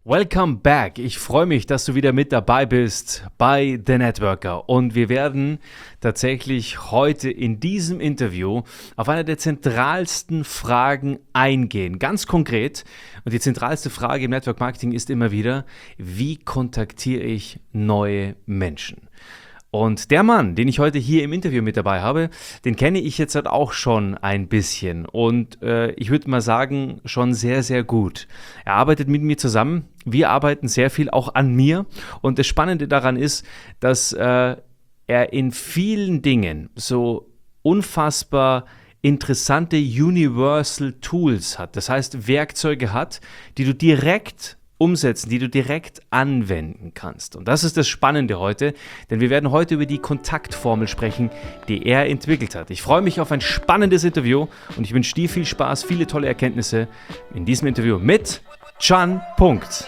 Welcome back. Ich freue mich, dass du wieder mit dabei bist bei The Networker. Und wir werden tatsächlich heute in diesem Interview auf eine der zentralsten Fragen eingehen. Ganz konkret. Und die zentralste Frage im Network Marketing ist immer wieder, wie kontaktiere ich neue Menschen? Und der Mann, den ich heute hier im Interview mit dabei habe, den kenne ich jetzt halt auch schon ein bisschen und ich würde mal sagen, schon sehr, sehr gut. Er arbeitet mit mir zusammen, wir arbeiten sehr viel auch an mir und das Spannende daran ist, dass er in vielen Dingen so unfassbar interessante Universal Tools hat. Das heißt, Werkzeuge hat, die du direkt umsetzen, die du direkt anwenden kannst. Und das ist das Spannende heute, denn wir werden heute über die Kontaktformel sprechen, die er entwickelt hat. Ich freue mich auf ein spannendes Interview und ich wünsche dir viel Spaß, viele tolle Erkenntnisse in diesem Interview mit Can Punkt.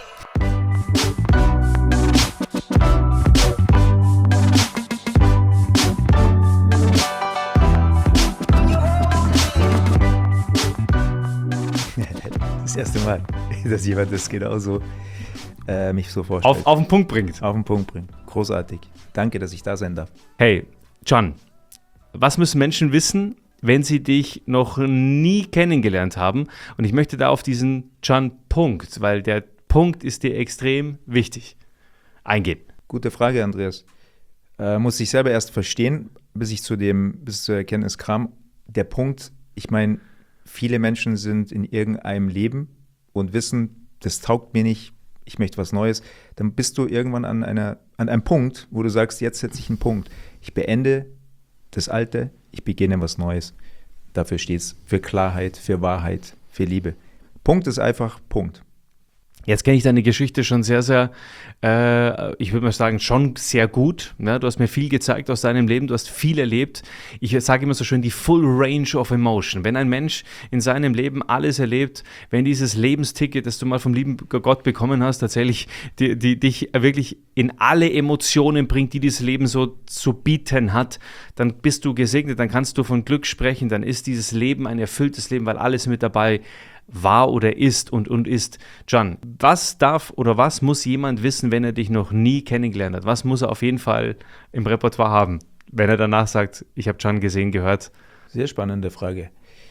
Das erste Mal, dass jemand das genauso mich so vorstellt. Auf den Punkt bringt. Auf den Punkt bringt. Großartig. Danke, dass ich da sein darf. Hey, Can, was müssen Menschen wissen, wenn sie dich noch nie kennengelernt haben? Und ich möchte da auf diesen Can-Punkt, weil der Punkt ist dir extrem wichtig, eingehen. Gute Frage, Andreas. Muss ich selber erst verstehen, bis zur Erkenntnis kam. Der Punkt, ich meine, viele Menschen sind in irgendeinem Leben und wissen, das taugt mir nicht, ich möchte was Neues. Dann bist du irgendwann an einem Punkt, wo du sagst, jetzt setze ich einen Punkt. Ich beende das Alte, ich beginne was Neues. Dafür steht es für Klarheit, für Wahrheit, für Liebe. Punkt ist einfach Punkt. Jetzt kenne ich deine Geschichte schon sehr, sehr, ich würde mal sagen, schon sehr gut. Ne? Du hast mir viel gezeigt aus deinem Leben, du hast viel erlebt. Ich sage immer so schön, die Full Range of Emotion. Wenn ein Mensch in seinem Leben alles erlebt, wenn dieses Lebensticket, das du mal vom lieben Gott bekommen hast, tatsächlich dich wirklich in alle Emotionen bringt, die dieses Leben so zu bieten hat, dann bist du gesegnet, dann kannst du von Glück sprechen, dann ist dieses Leben ein erfülltes Leben, weil alles mit dabei war oder ist und ist. Can, was darf oder was muss jemand wissen, wenn er dich noch nie kennengelernt hat? Was muss er auf jeden Fall im Repertoire haben, wenn er danach sagt, ich habe Can gesehen, gehört? Sehr spannende Frage.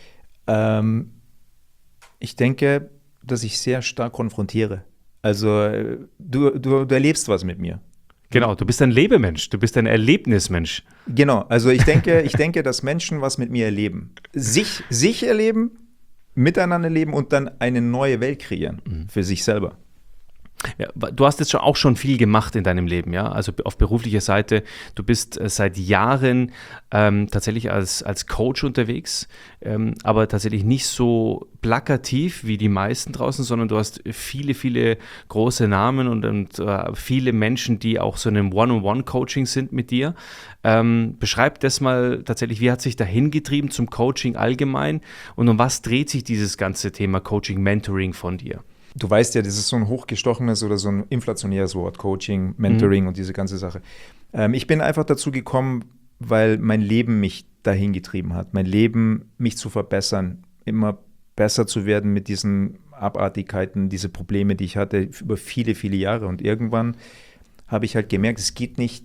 Ich denke, dass ich sehr stark konfrontiere. Also du erlebst was mit mir. Genau, du bist ein Lebemensch, du bist ein Erlebnismensch. Genau, also ich denke, dass Menschen was mit mir erleben. Sich erleben, miteinander leben und dann eine neue Welt kreieren für sich selber. Ja, du hast jetzt auch schon viel gemacht in deinem Leben, ja, also auf beruflicher Seite. Du bist seit Jahren tatsächlich als Coach unterwegs, aber tatsächlich nicht so plakativ wie die meisten draußen, sondern du hast viele, viele große Namen und viele Menschen, die auch so in einem One-on-One-Coaching sind mit dir. Beschreib das mal tatsächlich, wie hat sich dahin getrieben zum Coaching allgemein und um was dreht sich dieses ganze Thema Coaching, Mentoring von dir? Du weißt ja, das ist so ein hochgestochenes oder so ein inflationäres Wort, Coaching, Mentoring und diese ganze Sache. Ich bin einfach dazu gekommen, weil mein Leben mich dahin getrieben hat. Mein Leben, mich zu verbessern, immer besser zu werden mit diesen Abartigkeiten, diese Probleme, die ich hatte über viele, viele Jahre. Und irgendwann habe ich halt gemerkt, es geht nicht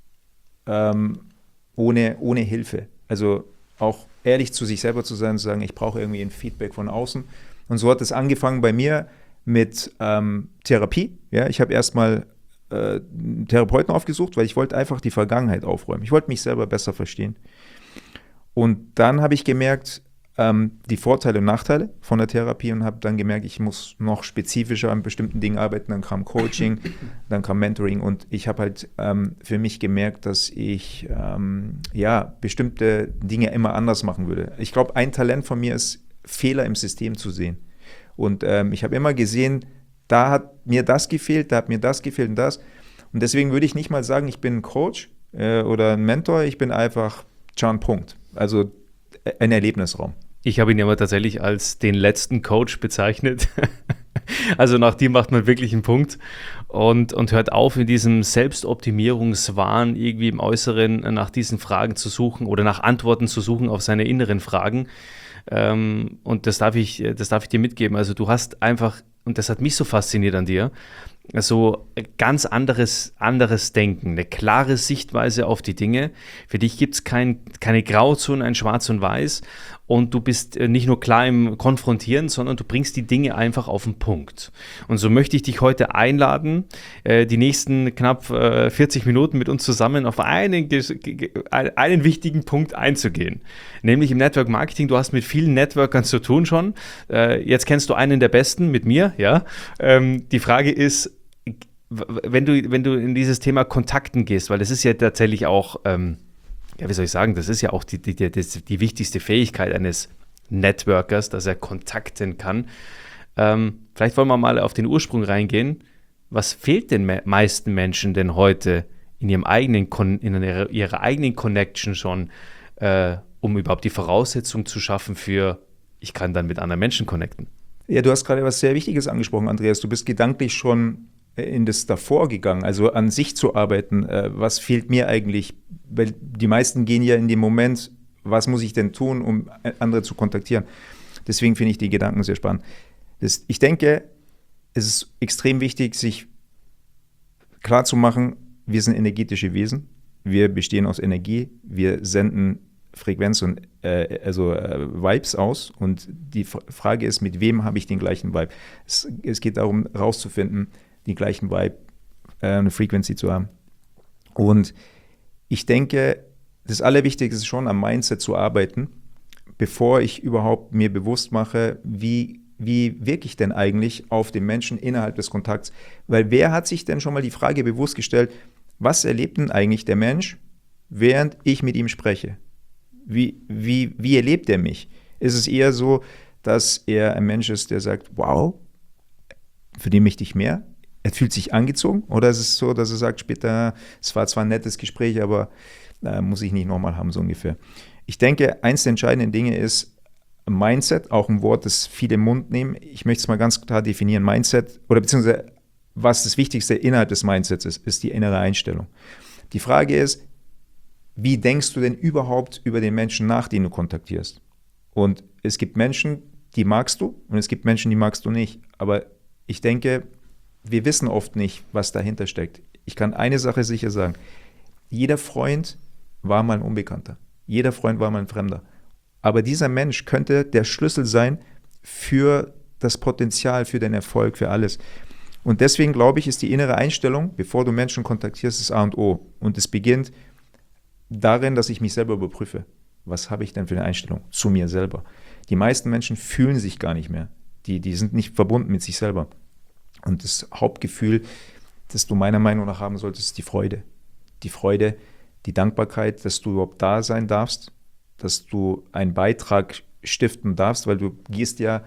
ohne Hilfe. Also auch ehrlich zu sich selber zu sein, zu sagen, ich brauche irgendwie ein Feedback von außen. Und so hat es angefangen bei mir mit Therapie. Ja, ich habe erstmal einen Therapeuten aufgesucht, weil ich wollte einfach die Vergangenheit aufräumen. Ich wollte mich selber besser verstehen. Und dann habe ich gemerkt, die Vorteile und Nachteile von der Therapie und habe dann gemerkt, ich muss noch spezifischer an bestimmten Dingen arbeiten. Dann kam Coaching, dann kam Mentoring und ich habe halt für mich gemerkt, dass ich bestimmte Dinge immer anders machen würde. Ich glaube, ein Talent von mir ist, Fehler im System zu sehen. Und ich habe immer gesehen, da hat mir das gefehlt, da hat mir das gefehlt und das. Und deswegen würde ich nicht mal sagen, ich bin ein Coach oder ein Mentor, ich bin einfach Can Punkt. Also ein Erlebnisraum. Ich habe ihn ja mal tatsächlich als den letzten Coach bezeichnet. Also nach dem macht man wirklich einen Punkt und hört auf, in diesem Selbstoptimierungswahn irgendwie im Äußeren nach diesen Fragen zu suchen oder nach Antworten zu suchen auf seine inneren Fragen. Und das darf ich dir mitgeben. Also du hast einfach, und das hat mich so fasziniert an dir, so ganz anderes Denken, eine klare Sichtweise auf die Dinge. Für dich gibt es keine Grauzone, ein Schwarz und Weiß. Und du bist nicht nur klar im Konfrontieren, sondern du bringst die Dinge einfach auf den Punkt. Und so möchte ich dich heute einladen, die nächsten knapp 40 Minuten mit uns zusammen auf einen wichtigen Punkt einzugehen. Nämlich im Network Marketing. Du hast mit vielen Networkern zu tun schon. Jetzt kennst du einen der besten mit mir. Ja? Die Frage ist, wenn du in dieses Thema Kontakten gehst, weil das ist ja tatsächlich auch... wie soll ich sagen, das ist ja auch die wichtigste Fähigkeit eines Networkers, dass er kontakten kann. Vielleicht wollen wir mal auf den Ursprung reingehen. Was fehlt den meisten Menschen denn heute in ihrer eigenen Connection schon, um überhaupt die Voraussetzung zu schaffen für, ich kann dann mit anderen Menschen connecten? Ja, du hast gerade was sehr Wichtiges angesprochen, Andreas. Du bist gedanklich schon in das davor gegangen, also an sich zu arbeiten. Was fehlt mir eigentlich? Weil die meisten gehen ja in dem Moment, was muss ich denn tun, um andere zu kontaktieren? Deswegen finde ich die Gedanken sehr spannend. Ich denke, es ist extrem wichtig, sich klarzumachen, wir sind energetische Wesen, wir bestehen aus Energie, wir senden Frequenz und Vibes aus, und die Frage ist, mit wem habe ich den gleichen Vibe? Es geht darum, rauszufinden, die gleichen Vibe, eine Frequency zu haben. Und ich denke, das Allerwichtigste ist schon, am Mindset zu arbeiten, bevor ich überhaupt mir bewusst mache, wie wirke ich denn eigentlich auf den Menschen innerhalb des Kontakts? Weil wer hat sich denn schon mal die Frage bewusst gestellt, was erlebt denn eigentlich der Mensch, während ich mit ihm spreche? Wie erlebt er mich? Ist es eher so, dass er ein Mensch ist, der sagt, wow, für den möchte ich mehr? Er fühlt sich angezogen? Oder ist es so, dass er sagt später, es war zwar ein nettes Gespräch, aber muss ich nicht nochmal haben, so ungefähr. Ich denke, eins der entscheidenden Dinge ist Mindset, auch ein Wort, das viele im Mund nehmen. Ich möchte es mal ganz klar definieren. Mindset, oder beziehungsweise was das Wichtigste innerhalb des Mindsets ist die innere Einstellung. Die Frage ist, wie denkst du denn überhaupt über den Menschen nach, den du kontaktierst? Und es gibt Menschen, die magst du, und es gibt Menschen, die magst du nicht. Aber ich denke, wir wissen oft nicht, was dahinter steckt. Ich kann eine Sache sicher sagen. Jeder Freund war mal ein Unbekannter. Jeder Freund war mal ein Fremder. Aber dieser Mensch könnte der Schlüssel sein für das Potenzial, für den Erfolg, für alles. Und deswegen glaube ich, ist die innere Einstellung, bevor du Menschen kontaktierst, das A und O. Und es beginnt darin, dass ich mich selber überprüfe. Was habe ich denn für eine Einstellung zu mir selber? Die meisten Menschen fühlen sich gar nicht mehr. Die sind nicht verbunden mit sich selber. Und das Hauptgefühl, das du meiner Meinung nach haben solltest, ist die Freude. Die Freude, die Dankbarkeit, dass du überhaupt da sein darfst, dass du einen Beitrag stiften darfst, weil du gehst ja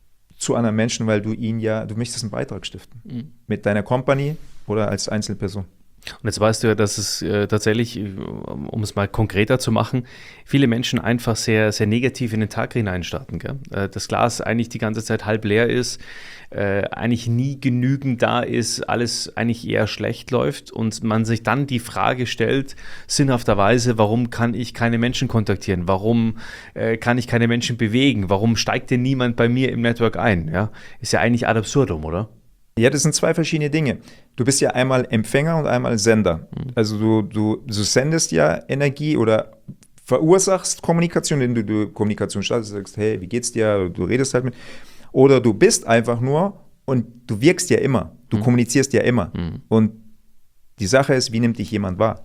zu anderen Menschen, weil du möchtest einen Beitrag stiften. Mhm. Mit deiner Company oder als Einzelperson. Und jetzt weißt du ja, dass es tatsächlich, um es mal konkreter zu machen, viele Menschen einfach sehr, sehr negativ in den Tag hineinstarten. Gell? Das Glas eigentlich die ganze Zeit halb leer ist, eigentlich nie genügend da ist, alles eigentlich eher schlecht läuft und man sich dann die Frage stellt, sinnhafterweise, warum kann ich keine Menschen kontaktieren? Warum kann ich keine Menschen bewegen? Warum steigt denn niemand bei mir im Network ein? Ja? Ist ja eigentlich ad absurdum, oder? Ja, das sind zwei verschiedene Dinge. Du bist ja einmal Empfänger und einmal Sender. Also du sendest ja Energie oder verursachst Kommunikation, indem du Kommunikation startest, sagst, hey, wie geht's dir? Du redest halt mit. Oder du bist einfach nur und du wirkst ja immer. Du kommunizierst ja immer. Und die Sache ist, wie nimmt dich jemand wahr?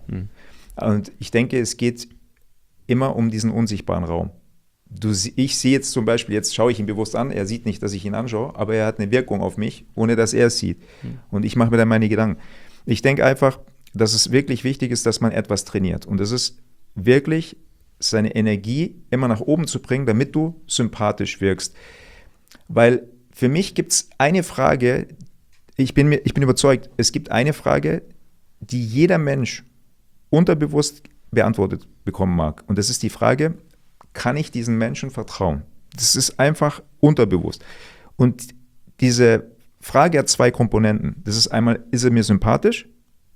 Und ich denke, es geht immer um diesen unsichtbaren Raum. Ich sehe jetzt zum Beispiel, jetzt schaue ich ihn bewusst an, er sieht nicht, dass ich ihn anschaue, aber er hat eine Wirkung auf mich, ohne dass er es sieht. Und ich mache mir dann meine Gedanken. Ich denke einfach, dass es wirklich wichtig ist, dass man etwas trainiert. Und es ist wirklich, seine Energie immer nach oben zu bringen, damit du sympathisch wirkst. Weil für mich gibt es eine Frage, ich bin überzeugt, es gibt eine Frage, die jeder Mensch unterbewusst beantwortet bekommen mag. Und das ist die Frage, kann ich diesen Menschen vertrauen? Das ist einfach unterbewusst. Und diese Frage hat zwei Komponenten. Das ist einmal, ist er mir sympathisch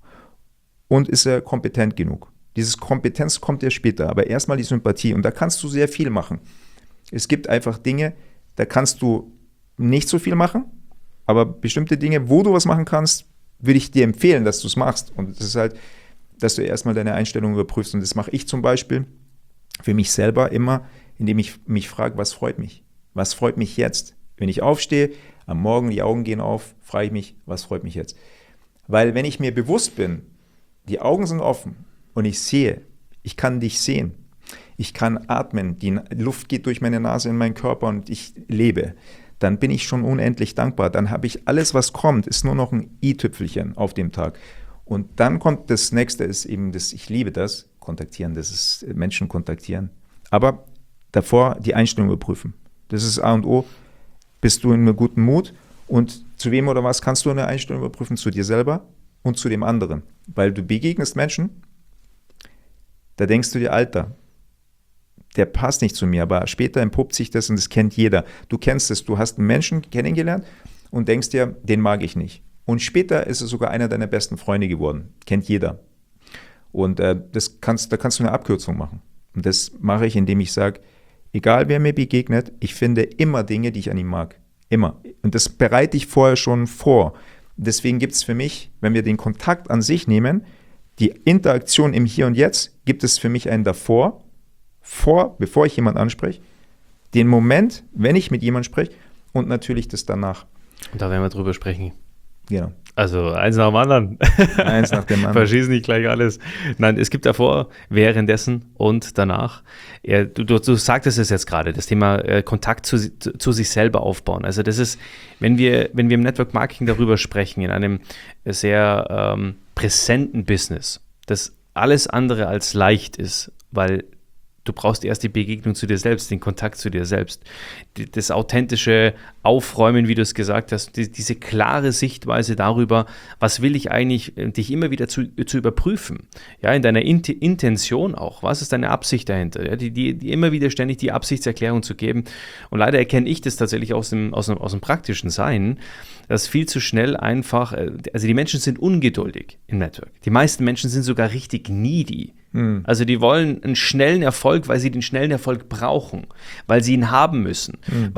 und ist er kompetent genug? Diese Kompetenz kommt ja später, aber erstmal die Sympathie. Und da kannst du sehr viel machen. Es gibt einfach Dinge, da kannst du nicht so viel machen, aber bestimmte Dinge, wo du was machen kannst, würde ich dir empfehlen, dass du es machst. Und das ist halt, dass du erstmal deine Einstellung überprüfst. Und das mache ich zum Beispiel für mich selber immer, indem ich mich frage, was freut mich? Was freut mich jetzt? Wenn ich aufstehe, am Morgen die Augen gehen auf, frage ich mich, was freut mich jetzt? Weil wenn ich mir bewusst bin, die Augen sind offen und ich sehe, ich kann dich sehen, ich kann atmen, die Luft geht durch meine Nase in meinen Körper und ich lebe, dann bin ich schon unendlich dankbar. Dann habe ich alles, was kommt, ist nur noch ein i-Tüpfelchen auf dem Tag. Und dann kommt das Nächste, ist eben das, ich liebe das, kontaktieren, das ist Menschen kontaktieren. Aber davor die Einstellung überprüfen. Das ist A und O. Bist du in einem guten Mut? Und zu wem oder was kannst du eine Einstellung überprüfen? Zu dir selber und zu dem anderen. Weil du begegnest Menschen, da denkst du dir, Alter, der passt nicht zu mir, aber später entpuppt sich das und das kennt jeder. Du kennst es, du hast einen Menschen kennengelernt und denkst dir, den mag ich nicht. Und später ist es sogar einer deiner besten Freunde geworden. Kennt jeder. Und da kannst du eine Abkürzung machen. Und das mache ich, indem ich sage, egal wer mir begegnet, ich finde immer Dinge, die ich an ihm mag. Immer. Und das bereite ich vorher schon vor. Deswegen gibt es für mich, wenn wir den Kontakt an sich nehmen, die Interaktion im Hier und Jetzt, gibt es für mich einen davor, bevor ich jemanden anspreche, den Moment, wenn ich mit jemandem spreche und natürlich das danach. Und da werden wir drüber sprechen. Genau. Also eins nach dem anderen. Eins nach dem anderen. Verschießen nicht gleich alles. Nein, es gibt davor, währenddessen und danach. Ja, du sagtest es jetzt gerade, das Thema Kontakt zu sich selber aufbauen. Also das ist, wenn wir im Network Marketing darüber sprechen, in einem sehr präsenten Business, das alles andere als leicht ist, weil du brauchst erst die Begegnung zu dir selbst, den Kontakt zu dir selbst, das authentische Aufräumen, wie du es gesagt hast, diese klare Sichtweise darüber, was will ich eigentlich, dich immer wieder zu überprüfen, ja, in deiner Intention auch, was ist deine Absicht dahinter, ja, die immer wieder ständig die Absichtserklärung zu geben. Und leider erkenne ich das tatsächlich aus dem praktischen Sein, dass viel zu schnell einfach, also die Menschen sind ungeduldig im Network. Die meisten Menschen sind sogar richtig needy. Also die wollen einen schnellen Erfolg, weil sie den schnellen Erfolg brauchen, weil sie ihn haben müssen,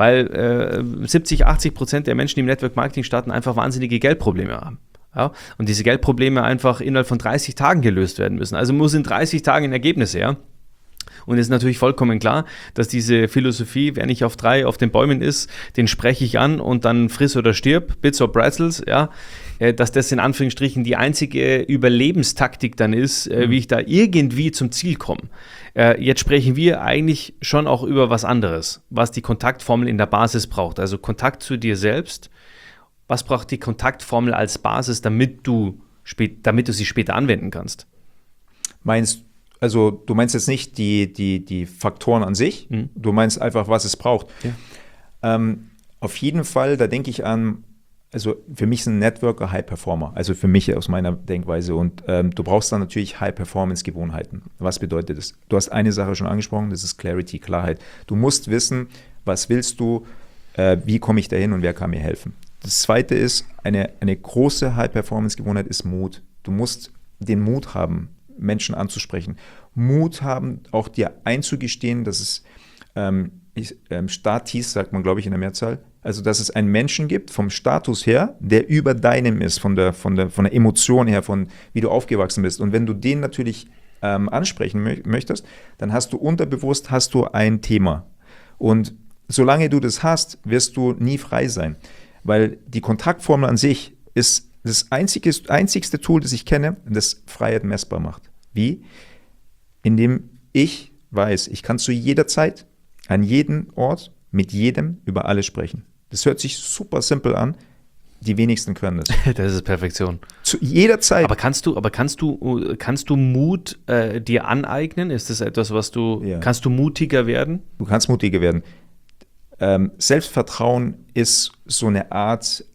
weil 70-80% der Menschen, die im Network Marketing starten, einfach wahnsinnige Geldprobleme haben. Ja? Und diese Geldprobleme einfach innerhalb von 30 Tagen gelöst werden müssen. Also muss in 30 Tagen ein Ergebnis her. Und es ist natürlich vollkommen klar, dass diese Philosophie, wer nicht auf den Bäumen ist, den spreche ich an und dann friss oder stirb, Bits or Pretzels, ja, dass das in Anführungsstrichen die einzige Überlebenstaktik dann ist, wie ich da irgendwie zum Ziel komme. Jetzt sprechen wir eigentlich schon auch über was anderes, was die Kontaktformel in der Basis braucht. Also Kontakt zu dir selbst. Was braucht die Kontaktformel als Basis, damit du sie später anwenden kannst? Also du meinst jetzt nicht die Faktoren an sich, du meinst einfach, was es braucht. Ja. Auf jeden Fall, da denke ich an, also für mich sind Networker High-Performer, also für mich aus meiner Denkweise. Und du brauchst dann natürlich High-Performance-Gewohnheiten. Was bedeutet das? Du hast eine Sache schon angesprochen, das ist Clarity, Klarheit. Du musst wissen, was willst du, wie komme ich dahin und wer kann mir helfen. Das Zweite ist, eine große High-Performance-Gewohnheit ist Mut. Du musst den Mut haben, Menschen anzusprechen. Mut haben, auch dir einzugestehen, dass es Statis, sagt man, glaube ich, in der Mehrzahl, also dass es einen Menschen gibt, vom Status her, der über deinem ist, von der Emotion her, von wie du aufgewachsen bist. Und wenn du den natürlich ansprechen möchtest, dann hast du unterbewusst ein Thema. Und solange du das hast, wirst du nie frei sein. Weil die Kontaktformel an sich ist das einzigste Tool, das ich kenne, das Freiheit messbar macht. Wie? Indem ich weiß, ich kann zu jeder Zeit, an jedem Ort, mit jedem über alles sprechen. Das hört sich super simpel an. Die wenigsten können das. Das ist Perfektion. Zu jeder Zeit. Aber kannst du Mut dir aneignen? Ist das etwas, was kannst du mutiger werden? Du kannst mutiger werden. Selbstvertrauen ist so eine Art,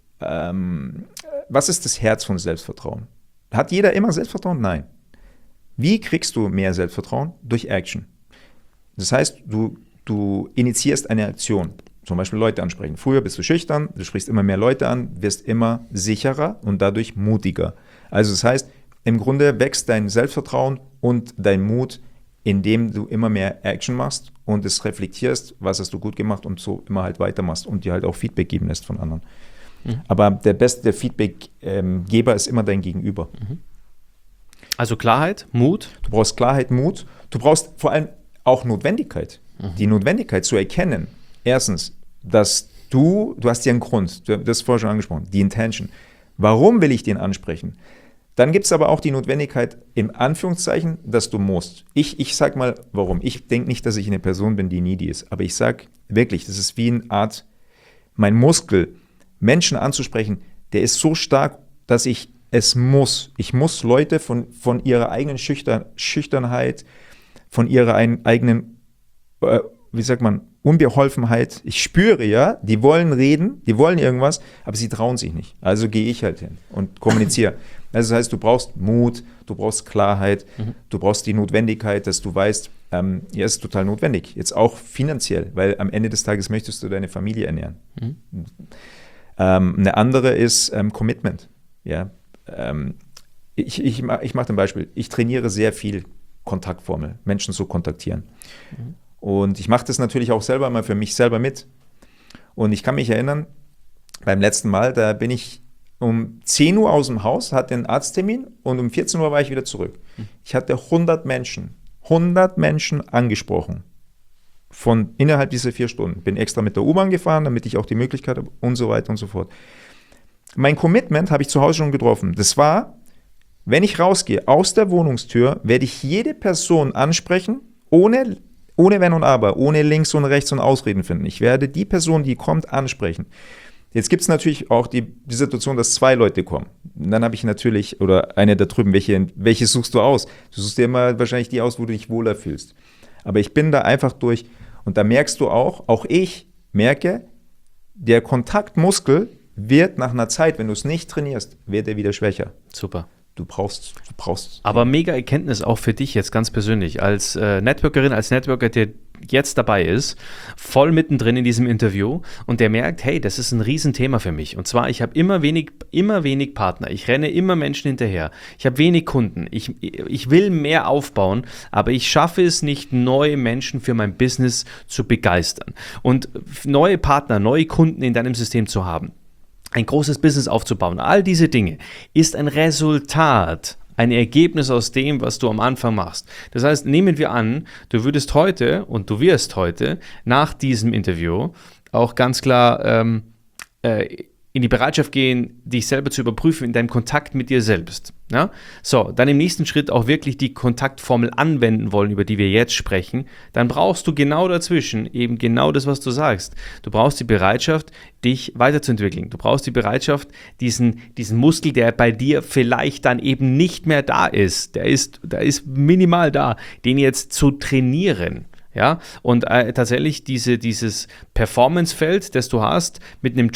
was ist das Herz von Selbstvertrauen? Hat jeder immer Selbstvertrauen? Nein. Wie kriegst du mehr Selbstvertrauen? Durch Action. Das heißt, du initiierst eine Aktion, zum Beispiel Leute ansprechen. Früher bist du schüchtern, du sprichst immer mehr Leute an, wirst immer sicherer und dadurch mutiger. Also das heißt, im Grunde wächst dein Selbstvertrauen und dein Mut indem du immer mehr Action machst und es reflektierst, was hast du gut gemacht und so immer halt weitermachst und dir halt auch Feedback geben lässt von anderen. Aber der beste Feedbackgeber ist immer dein Gegenüber. Also Klarheit, Mut. Du brauchst Klarheit, Mut. Du brauchst vor allem auch Notwendigkeit. Die Notwendigkeit zu erkennen. Erstens, dass du hast ja einen Grund, du hast vorher schon angesprochen, die Intention. Warum will ich den ansprechen? Dann gibt es aber auch die Notwendigkeit, im Anführungszeichen, dass du musst. Ich sag mal, warum. Ich denke nicht, dass ich eine Person bin, die needy ist. Aber ich sag wirklich, das ist wie eine Art, mein Muskel, Menschen anzusprechen, der ist so stark, dass ich muss Leute von ihrer eigenen Schüchternheit, von ihrer eigenen, Unbeholfenheit, ich spüre ja, die wollen reden, die wollen irgendwas, aber sie trauen sich nicht. Also gehe ich halt hin und kommuniziere. Also das heißt, du brauchst Mut, du brauchst Klarheit, du brauchst die Notwendigkeit, dass du weißt, ja, ist total notwendig. Jetzt auch finanziell, weil am Ende des Tages möchtest du deine Familie ernähren. Eine andere ist Commitment. Ja? Ich mache ein Beispiel. Ich trainiere sehr viel Kontaktformel, Menschen zu kontaktieren. Und ich mache das natürlich auch selber mal für mich selber mit. Und ich kann mich erinnern, beim letzten Mal, da bin ich um 10 Uhr aus dem Haus, hatte einen Arzttermin und um 14 Uhr war ich wieder zurück. Ich hatte 100 Menschen angesprochen. Von innerhalb dieser 4 Stunden. Bin extra mit der U-Bahn gefahren, damit ich auch die Möglichkeit habe und so weiter und so fort. Mein Commitment habe ich zu Hause schon getroffen. Das war, wenn ich rausgehe aus der Wohnungstür, werde ich jede Person ansprechen, ohne Wenn und Aber, ohne links und rechts und Ausreden finden. Ich werde die Person, die kommt, ansprechen. Jetzt gibt es natürlich auch die Situation, dass 2 Leute kommen. Und dann habe ich natürlich, oder eine da drüben, welche suchst du aus? Du suchst dir immer wahrscheinlich die aus, wo du dich wohler fühlst. Aber ich bin da einfach durch und da merkst du auch ich merke, der Kontaktmuskel wird nach einer Zeit, wenn du es nicht trainierst, wird er wieder schwächer. Super. Du brauchst. Aber mega Erkenntnis auch für dich jetzt ganz persönlich, als Networkerin, als Networker, der jetzt dabei ist, voll mittendrin in diesem Interview und der merkt, hey, das ist ein Riesenthema für mich. Und zwar, ich habe immer wenig Partner. Ich renne immer Menschen hinterher. Ich habe wenig Kunden. Ich will mehr aufbauen, aber ich schaffe es nicht, neue Menschen für mein Business zu begeistern. Und neue Partner, neue Kunden in deinem System zu haben, ein großes Business aufzubauen, all diese Dinge, ist ein Resultat, ein Ergebnis aus dem, was du am Anfang machst. Das heißt, nehmen wir an, du wirst heute nach diesem Interview auch ganz klar in die Bereitschaft gehen, dich selber zu überprüfen in deinem Kontakt mit dir selbst. Ja? So, dann im nächsten Schritt auch wirklich die Kontaktformel anwenden wollen, über die wir jetzt sprechen, dann brauchst du genau dazwischen eben genau das, was du sagst. Du brauchst die Bereitschaft, dich weiterzuentwickeln. Du brauchst die Bereitschaft, diesen Muskel, der bei dir vielleicht dann eben nicht mehr da ist, der ist minimal da, den jetzt zu trainieren. Ja, und tatsächlich dieses Performance-Feld, das du hast, mit dem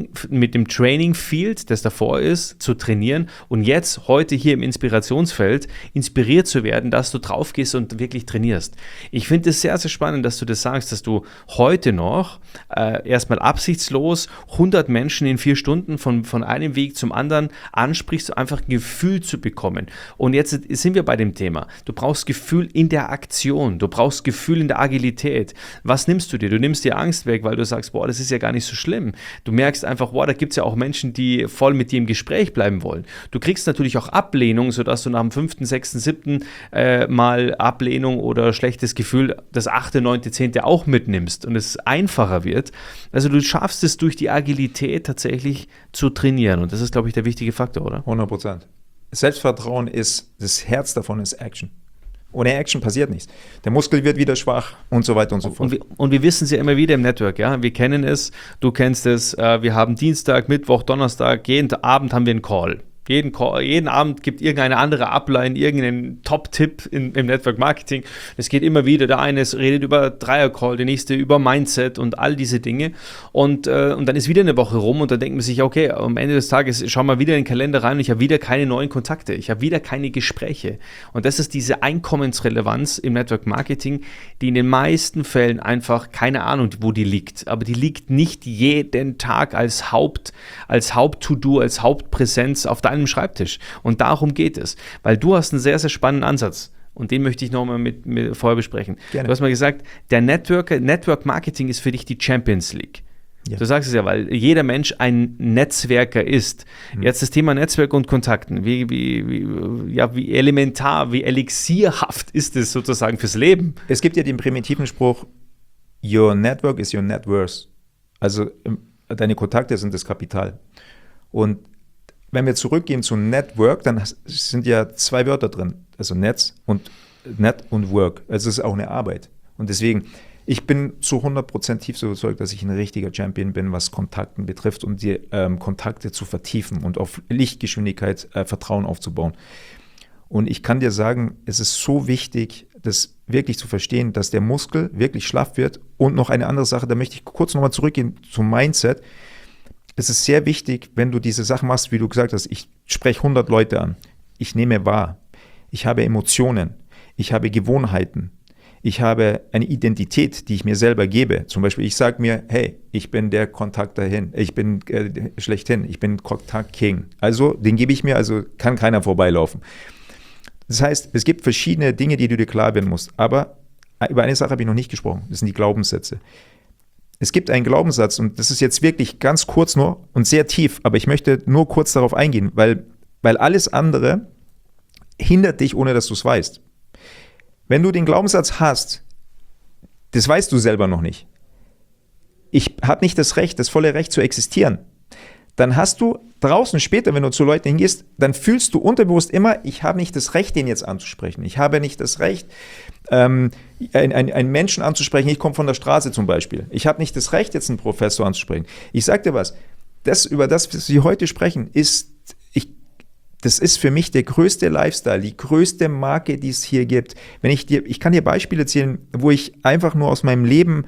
Training-Field, das davor ist, zu trainieren und jetzt heute hier im Inspirationsfeld inspiriert zu werden, dass du drauf gehst und wirklich trainierst. Ich finde es sehr, sehr spannend, dass du das sagst, dass du heute noch erstmal absichtslos 100 Menschen in 4 Stunden von einem Weg zum anderen ansprichst, einfach ein Gefühl zu bekommen. Und jetzt sind wir bei dem Thema. Du brauchst Gefühl in der Aktion, du brauchst Gefühl in der Agilität. Was nimmst du dir? Du nimmst dir Angst weg, weil du sagst, boah, das ist ja gar nicht so schlimm. Du merkst einfach, boah, da gibt es ja auch Menschen, die voll mit dir im Gespräch bleiben wollen. Du kriegst natürlich auch Ablehnung, sodass du nach dem 5., 6., 7. Mal Ablehnung oder schlechtes Gefühl das 8., 9., 10. auch mitnimmst und es einfacher wird. Also du schaffst es durch die Agilität tatsächlich zu trainieren und das ist, glaube ich, der wichtige Faktor, oder? 100%. Selbstvertrauen ist, das Herz davon ist Action. Ohne Action passiert nichts. Der Muskel wird wieder schwach und so weiter und so fort. Und wir wissen es ja immer wieder im Network, ja. Wir kennen es, du kennst es, wir haben Dienstag, Mittwoch, Donnerstag, jeden Abend haben wir einen Call. Jeden Abend gibt irgendeine andere Upline, irgendeinen Top-Tipp im Network Marketing. Es geht immer wieder, der eine redet über Dreier-Call, der nächste über Mindset und all diese Dinge. Und dann ist wieder eine Woche rum und dann denkt man sich, okay, am Ende des Tages schauen wir wieder in den Kalender rein und ich habe wieder keine neuen Kontakte, ich habe wieder keine Gespräche. Und das ist diese Einkommensrelevanz im Network Marketing, die in den meisten Fällen einfach, keine Ahnung, wo die liegt, aber die liegt nicht jeden Tag als Haupt-To-Do, als Hauptpräsenz auf deinem Schreibtisch. Und darum geht es, weil du hast einen sehr, sehr spannenden Ansatz. und den möchte ich nochmal mit vorher besprechen. Gerne. Du hast mal gesagt, der Network Marketing ist für dich die Champions League. Ja. Du sagst es ja, weil jeder Mensch ein Netzwerker ist. Jetzt das Thema Netzwerk und Kontakten. Wie elementar, wie elixierhaft ist es sozusagen fürs Leben? Es gibt ja den primitiven Spruch, your network is your net worth. Also deine Kontakte sind das Kapital. Und wenn wir zurückgehen zu Network, dann sind ja 2 Wörter drin. Also Net und Work. Also es ist auch eine Arbeit. Und deswegen, ich bin zu 100% tief so überzeugt, dass ich ein richtiger Champion bin, was Kontakten betrifft, um die Kontakte zu vertiefen und auf Lichtgeschwindigkeit Vertrauen aufzubauen. Und ich kann dir sagen, es ist so wichtig, das wirklich zu verstehen, dass der Muskel wirklich schlaff wird. Und noch eine andere Sache, da möchte ich kurz nochmal zurückgehen zum Mindset. Es ist sehr wichtig, wenn du diese Sachen machst, wie du gesagt hast, ich spreche 100 Leute an, ich nehme wahr, ich habe Emotionen, ich habe Gewohnheiten, ich habe eine Identität, die ich mir selber gebe. Zum Beispiel, ich sage mir, hey, ich bin der Kontakt dahin, ich bin schlechthin, ich bin Kontakt-King. Also, den gebe ich mir, also kann keiner vorbeilaufen. Das heißt, es gibt verschiedene Dinge, die du dir klar werden musst. Aber über eine Sache habe ich noch nicht gesprochen, das sind die Glaubenssätze. Es gibt einen Glaubenssatz, und das ist jetzt wirklich ganz kurz nur und sehr tief, aber ich möchte nur kurz darauf eingehen, weil alles andere hindert dich, ohne dass du es weißt. Wenn du den Glaubenssatz hast, das weißt du selber noch nicht. Ich habe nicht das Recht, das volle Recht zu existieren. Dann hast du draußen später, wenn du zu Leuten hingehst, dann fühlst du unterbewusst immer, ich habe nicht das Recht, den jetzt anzusprechen. Ich habe nicht das Recht, einen Menschen anzusprechen. Ich komme von der Straße zum Beispiel. Ich habe nicht das Recht, jetzt einen Professor anzusprechen. Ich sage dir was, über das, was wir heute sprechen, das ist für mich der größte Lifestyle, die größte Marke, die es hier gibt. Ich kann dir Beispiele erzählen, wo ich einfach nur aus meinem Leben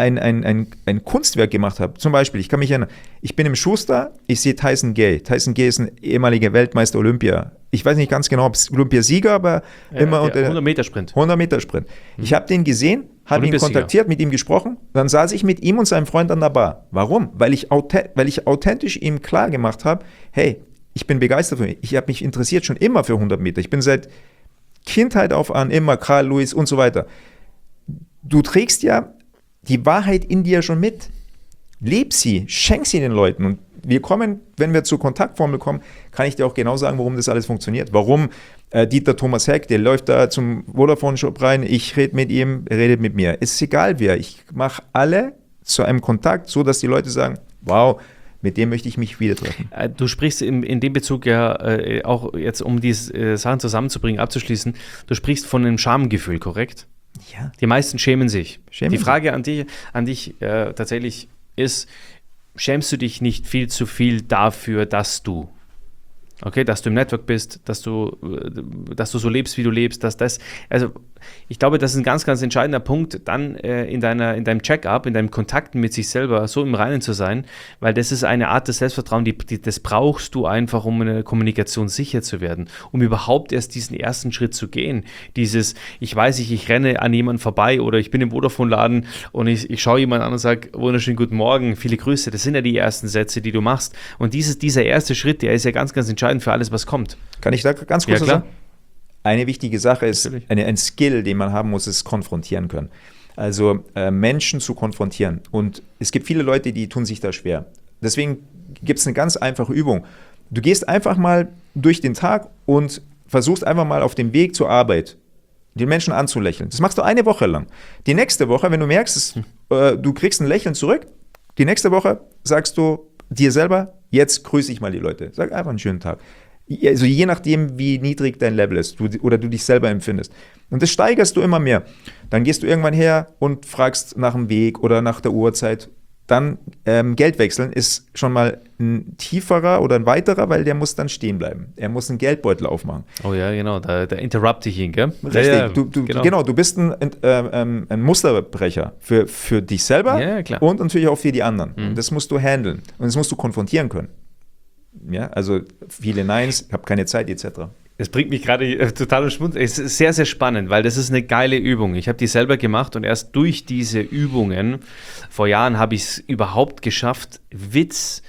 ein Kunstwerk gemacht habe. Zum Beispiel, ich kann mich erinnern, ich bin im Schuster, ich sehe Tyson Gay. Tyson Gay ist ein ehemaliger Weltmeister Olympia. Ich weiß nicht ganz genau, ob es Olympiasieger, aber immer unter 100-Meter-Sprint. 100-Meter-Sprint. Ich habe den gesehen, habe ihn kontaktiert, mit ihm gesprochen. Dann saß ich mit ihm und seinem Freund an der Bar. Warum? Weil ich authentisch ihm klar gemacht habe, hey, ich bin begeistert von ihm. Ich habe mich interessiert schon immer für 100 Meter. Ich bin seit Kindheit auf an immer Carl Lewis und so weiter. Du trägst ja die Wahrheit in dir schon mit. Leb sie, schenk sie den Leuten. Und wenn wir zur Kontaktformel kommen, kann ich dir auch genau sagen, warum das alles funktioniert. Warum Dieter Thomas Heck, der läuft da zum Vodafone-Shop rein, ich rede mit ihm, er redet mit mir. Es ist egal wer, ich mache alle zu einem Kontakt, so dass die Leute sagen, wow, mit dem möchte ich mich wieder treffen. Du sprichst in dem Bezug ja auch jetzt, um diese Sachen zusammenzubringen, abzuschließen, du sprichst von einem Schamgefühl, korrekt? Ja. Die meisten schämen sich. Die Frage an dich tatsächlich ist, schämst du dich nicht viel zu viel dafür, dass du im Network bist, dass du so lebst, wie du lebst, also ich glaube, das ist ein ganz, ganz entscheidender Punkt, dann in deinem Check-up, in deinem Kontakten mit sich selber so im Reinen zu sein, weil das ist eine Art des Selbstvertrauens, das brauchst du einfach, um in der Kommunikation sicher zu werden, um überhaupt erst diesen ersten Schritt zu gehen. Dieses, ich weiß nicht, ich renne an jemanden vorbei oder ich bin im Vodafone-Laden und ich schaue jemanden an und sage, wunderschönen guten Morgen, viele Grüße. Das sind ja die ersten Sätze, die du machst. Und dieser erste Schritt, der ist ja ganz, ganz entscheidend für alles, was kommt. Kann ich da ganz kurz sagen? Eine wichtige Sache ist, ein Skill, den man haben muss, ist konfrontieren können. Also Menschen zu konfrontieren. Und es gibt viele Leute, die tun sich da schwer. Deswegen gibt es eine ganz einfache Übung. Du gehst einfach mal durch den Tag und versuchst einfach mal auf dem Weg zur Arbeit den Menschen anzulächeln. Das machst du eine Woche lang. Die nächste Woche, wenn du merkst, du kriegst ein Lächeln zurück, die nächste Woche sagst du dir selber, jetzt grüße ich mal die Leute. Sag einfach einen schönen Tag. Also je nachdem, wie niedrig dein Level ist oder du dich selber empfindest. Und das steigerst du immer mehr. Dann gehst du irgendwann her und fragst nach dem Weg oder nach der Uhrzeit. Dann Geld wechseln ist schon mal ein tieferer oder ein weiterer, weil der muss dann stehen bleiben. Er muss einen Geldbeutel aufmachen. Oh ja, genau, da interrupte ich ihn, gell? Richtig, ja, genau, du bist ein Musterbrecher für dich selber und natürlich auch für die anderen. Und das musst du handeln und das musst du konfrontieren können. Ja, also viele Neins, ich habe keine Zeit etc. Es bringt mich gerade total im Schmunzeln. Es ist sehr, sehr spannend, weil das ist eine geile Übung. Ich habe die selber gemacht und erst durch diese Übungen vor Jahren habe ich es überhaupt geschafft, Witz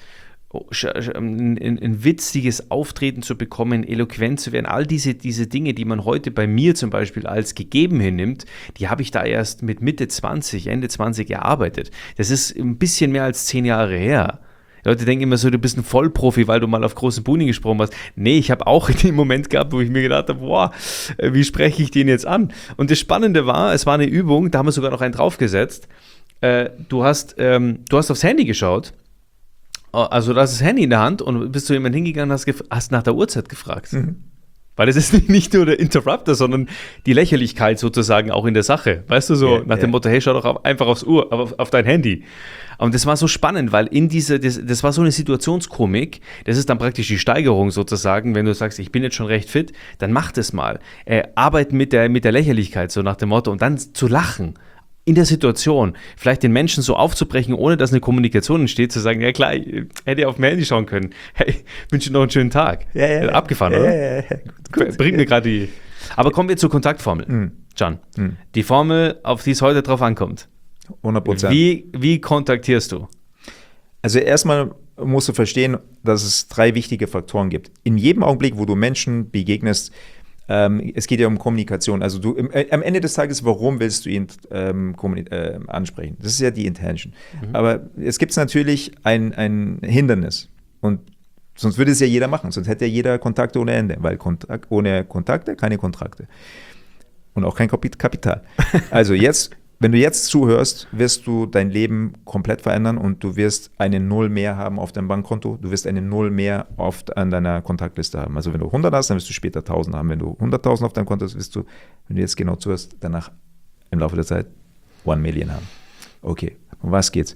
ein witziges Auftreten zu bekommen, eloquent zu werden. All diese Dinge, die man heute bei mir zum Beispiel als gegeben hinnimmt, die habe ich da erst mit Mitte 20, Ende 20 erarbeitet. Das ist ein bisschen mehr als 10 Jahre her. Die Leute denken immer so, du bist ein Vollprofi, weil du mal auf großen Bühnen gesprochen hast. Nee, ich habe auch den Moment gehabt, wo ich mir gedacht habe, boah, wie spreche ich den jetzt an? Und das Spannende war, es war eine Übung, da haben wir sogar noch einen draufgesetzt. Du hast aufs Handy geschaut. Also du hast das Handy in der Hand und bist zu jemandem hingegangen und hast nach der Uhrzeit gefragt. Weil es ist nicht nur der Interrupter, sondern die Lächerlichkeit sozusagen auch in der Sache. Weißt du, so nach dem Motto, hey, schau doch einfach auf dein Handy. Und das war so spannend, weil das war so eine Situationskomik, das ist dann praktisch die Steigerung sozusagen, wenn du sagst, ich bin jetzt schon recht fit, dann mach das mal. Arbeiten mit der Lächerlichkeit, so nach dem Motto, und dann zu lachen. In der Situation, vielleicht den Menschen so aufzubrechen, ohne dass eine Kommunikation entsteht, zu sagen, ja klar, ich hätte auf mein Handy schauen können. Hey, wünsche dir noch einen schönen Tag. Abgefahren, oder? Gut. Bringt mir gerade die... Aber kommen wir zur Kontaktformel, Can. Die Formel, auf die es heute drauf ankommt. 100%. Wie kontaktierst du? Also erstmal musst du verstehen, dass es 3 wichtige Faktoren gibt. In jedem Augenblick, wo du Menschen begegnest, es geht ja um Kommunikation. Also am Ende des Tages, warum willst du ihn ansprechen? Das ist ja die Intention. Aber es gibt natürlich ein Hindernis. Und sonst würde es ja jeder machen. Sonst hätte ja jeder Kontakte ohne Ende. Weil ohne Kontakte keine Kontrakte. Und auch kein Kapital. Also jetzt, wenn du jetzt zuhörst, wirst du dein Leben komplett verändern und du wirst eine Null mehr haben auf deinem Bankkonto. Du wirst eine Null mehr oft an deiner Kontaktliste haben. Also wenn du 100 hast, dann wirst du später 1000 haben. Wenn du 100.000 auf deinem Konto hast, wirst du, wenn du jetzt genau zuhörst, danach im Laufe der Zeit 1 Million haben. Okay, um was geht's?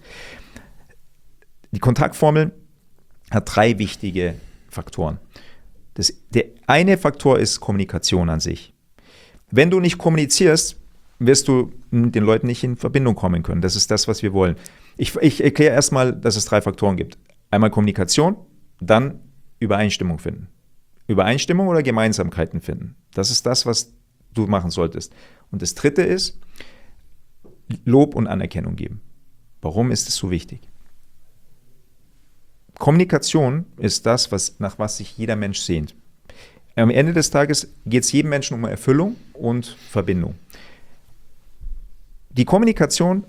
Die Kontaktformel hat 3 wichtige Faktoren. Der eine Faktor ist Kommunikation an sich. Wenn du nicht kommunizierst, wirst du mit den Leuten nicht in Verbindung kommen können. Das ist das, was wir wollen. Ich erkläre erstmal, dass es 3 Faktoren gibt. Einmal Kommunikation, dann Übereinstimmung finden. Übereinstimmung oder Gemeinsamkeiten finden. Das ist das, was du machen solltest. Und das 3. ist Lob und Anerkennung geben. Warum ist es so wichtig? Kommunikation ist das, nach was sich jeder Mensch sehnt. Am Ende des Tages geht es jedem Menschen um Erfüllung und Verbindung. Die Kommunikation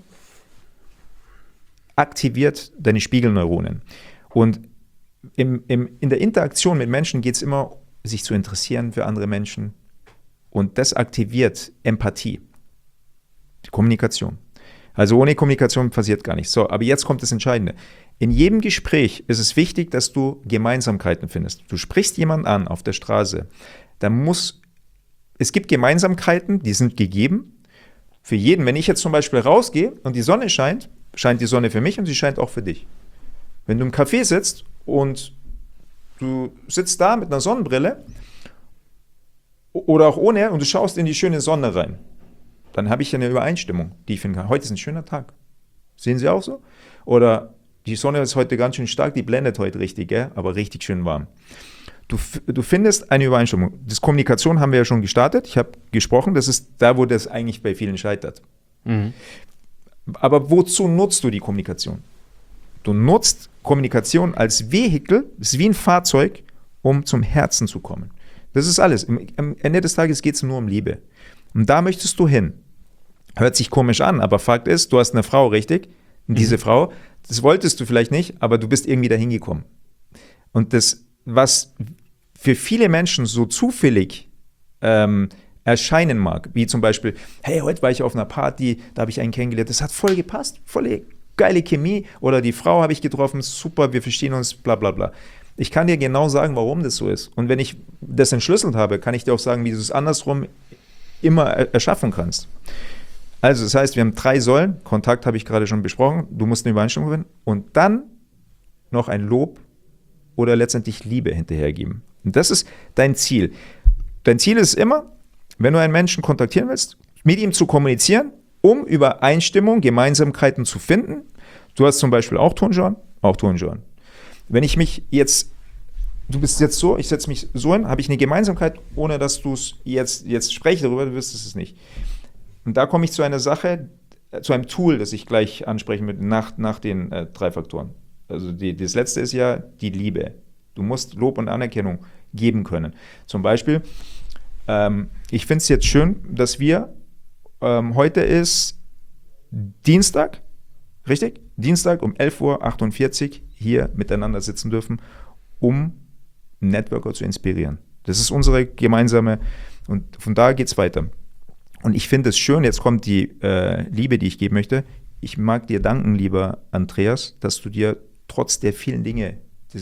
aktiviert deine Spiegelneuronen. Und in der Interaktion mit Menschen geht es immer, sich zu interessieren für andere Menschen. Und das aktiviert Empathie. Die Kommunikation. Also ohne Kommunikation passiert gar nichts. So, aber jetzt kommt das Entscheidende. In jedem Gespräch ist es wichtig, dass du Gemeinsamkeiten findest. Du sprichst jemanden an auf der Straße. Es gibt Gemeinsamkeiten, die sind gegeben. Für jeden, wenn ich jetzt zum Beispiel rausgehe und die Sonne scheint, scheint die Sonne für mich und sie scheint auch für dich. Wenn du im Café sitzt und du sitzt da mit einer Sonnenbrille oder auch ohne und du schaust in die schöne Sonne rein, dann habe ich eine Übereinstimmung, die ich finden kann. Heute ist ein schöner Tag. Sehen Sie auch so? Oder die Sonne ist heute ganz schön stark, die blendet heute richtig, gell? Aber richtig schön warm. Du findest eine Übereinstimmung. Das Kommunikation haben wir ja schon gestartet. Ich habe gesprochen, das ist da, wo das eigentlich bei vielen scheitert. Aber wozu nutzt du die Kommunikation? Du nutzt Kommunikation als Vehikel, das ist wie ein Fahrzeug, um zum Herzen zu kommen. Das ist alles. Am Ende des Tages geht es nur um Liebe. Und da möchtest du hin. Hört sich komisch an, aber Fakt ist, du hast eine Frau, richtig? Und diese Frau, das wolltest du vielleicht nicht, aber du bist irgendwie dahin gekommen. Und das, was für viele Menschen so zufällig erscheinen mag, wie zum Beispiel, hey, heute war ich auf einer Party, da habe ich einen kennengelernt, das hat voll gepasst, voll geile Chemie, oder die Frau habe ich getroffen, super, wir verstehen uns, bla bla bla. Ich kann dir genau sagen, warum das so ist. Und wenn ich das entschlüsselt habe, kann ich dir auch sagen, wie du es andersrum immer erschaffen kannst. Also das heißt, wir haben 3 Säulen, Kontakt habe ich gerade schon besprochen, du musst eine Übereinstimmung finden und dann noch ein Lob oder letztendlich Liebe hinterhergeben. Und das ist dein Ziel. Dein Ziel ist immer, wenn du einen Menschen kontaktieren willst, mit ihm zu kommunizieren, um Übereinstimmung, Gemeinsamkeiten zu finden. Du hast zum Beispiel auch Tonjohn, Wenn ich mich jetzt, du bist jetzt so, ich setze mich so hin, habe ich eine Gemeinsamkeit, ohne dass du es jetzt spreche darüber, du wirst es nicht. Und da komme ich zu einer Sache, zu einem Tool, das ich gleich ansprechen will, nach den 3 Faktoren. Also das letzte ist ja die Liebe. Du musst Lob und Anerkennung geben können. Zum Beispiel, ich finde es jetzt schön, dass wir, heute ist Dienstag, richtig? Dienstag um 11:48 Uhr hier miteinander sitzen dürfen, um Networker zu inspirieren. Das ist unsere gemeinsame, und von da geht es weiter. Und ich finde es schön, jetzt kommt die Liebe, die ich geben möchte. Ich mag dir danken, lieber Andreas, dass du dir trotz der vielen Dinge,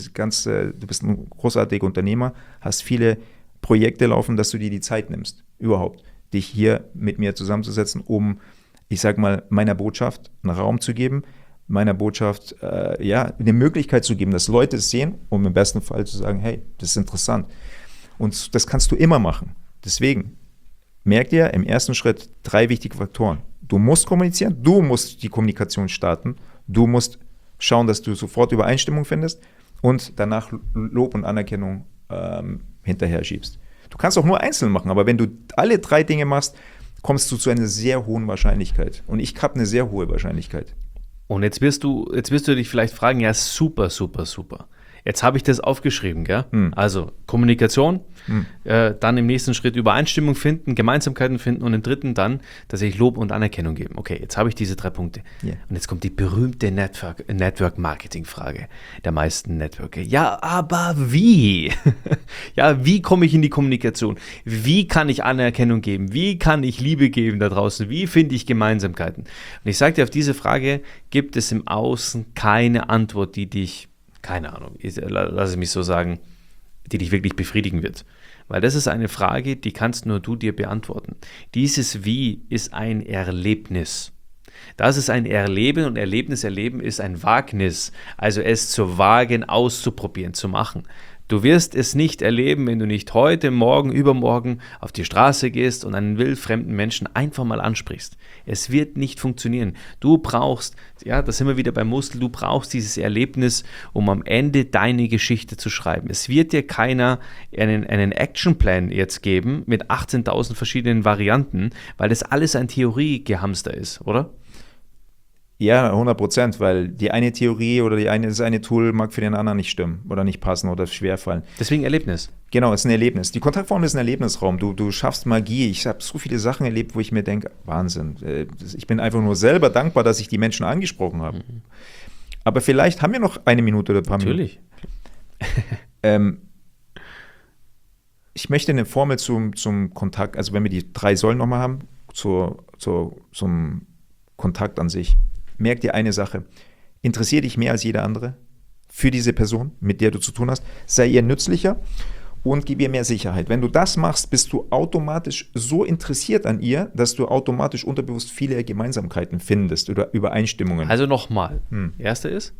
du bist ein großartiger Unternehmer, hast viele Projekte laufen, dass du dir die Zeit nimmst, überhaupt, dich hier mit mir zusammenzusetzen, um, ich sag mal, meiner Botschaft einen Raum zu geben, meiner Botschaft eine Möglichkeit zu geben, dass Leute es sehen, um im besten Fall zu sagen, hey, das ist interessant. Und das kannst du immer machen. Deswegen, merk dir im ersten Schritt 3 wichtige Faktoren. Du musst kommunizieren, du musst die Kommunikation starten, du musst schauen, dass du sofort Übereinstimmung findest und danach Lob und Anerkennung hinterher schiebst. Du kannst auch nur einzeln machen, aber wenn du alle 3 Dinge machst, kommst du zu einer sehr hohen Wahrscheinlichkeit. Und ich habe eine sehr hohe Wahrscheinlichkeit. Und jetzt wirst du dich vielleicht fragen, ja, super, super, super. Jetzt habe ich das aufgeschrieben, gell? Also Kommunikation, dann im nächsten Schritt Übereinstimmung finden, Gemeinsamkeiten finden und im dritten dann tatsächlich Lob und Anerkennung geben. Okay, jetzt habe ich diese 3 Punkte. Yeah. Und jetzt kommt die berühmte Network-Marketing-Frage der meisten Networker. Ja, aber wie? Ja, wie komme ich in die Kommunikation? Wie kann ich Anerkennung geben? Wie kann ich Liebe geben da draußen? Wie finde ich Gemeinsamkeiten? Und ich sage dir, auf diese Frage gibt es im Außen keine Antwort, die dich, keine Ahnung, lass es mich so sagen, die dich wirklich befriedigen wird. Weil das ist eine Frage, die kannst nur du dir beantworten. Dieses Wie ist ein Erlebnis. Das ist ein Erleben und erleben ist ein Wagnis. Also es zu wagen, auszuprobieren, zu machen. Du wirst es nicht erleben, wenn du nicht heute, morgen, übermorgen auf die Straße gehst und einen wildfremden Menschen einfach mal ansprichst. Es wird nicht funktionieren. Du brauchst, ja, da sind wir wieder beim Muskel, du brauchst dieses Erlebnis, um am Ende deine Geschichte zu schreiben. Es wird dir keiner einen Actionplan jetzt geben mit 18.000 verschiedenen Varianten, weil das alles ein Theoriegehamster ist, oder? Ja, 100%, weil die eine Theorie oder das eine Tool mag für den anderen nicht stimmen oder nicht passen oder schwerfallen. Deswegen Erlebnis. Genau, es ist ein Erlebnis. Die Kontaktform ist ein Erlebnisraum. Du schaffst Magie. Ich habe so viele Sachen erlebt, wo ich mir denke, Wahnsinn. Ich bin einfach nur selber dankbar, dass ich die Menschen angesprochen habe. Aber vielleicht haben wir noch eine Minute oder ein paar Natürlich. Minuten. Ich möchte eine Formel zum Kontakt, also wenn wir die 3 Säulen nochmal haben, zum Kontakt an sich. Merk dir eine Sache, interessiere dich mehr als jeder andere für diese Person, mit der du zu tun hast, sei ihr nützlicher und gib ihr mehr Sicherheit. Wenn du das machst, bist du automatisch so interessiert an ihr, dass du automatisch unterbewusst viele Gemeinsamkeiten findest oder Übereinstimmungen. Also nochmal, Erste ist?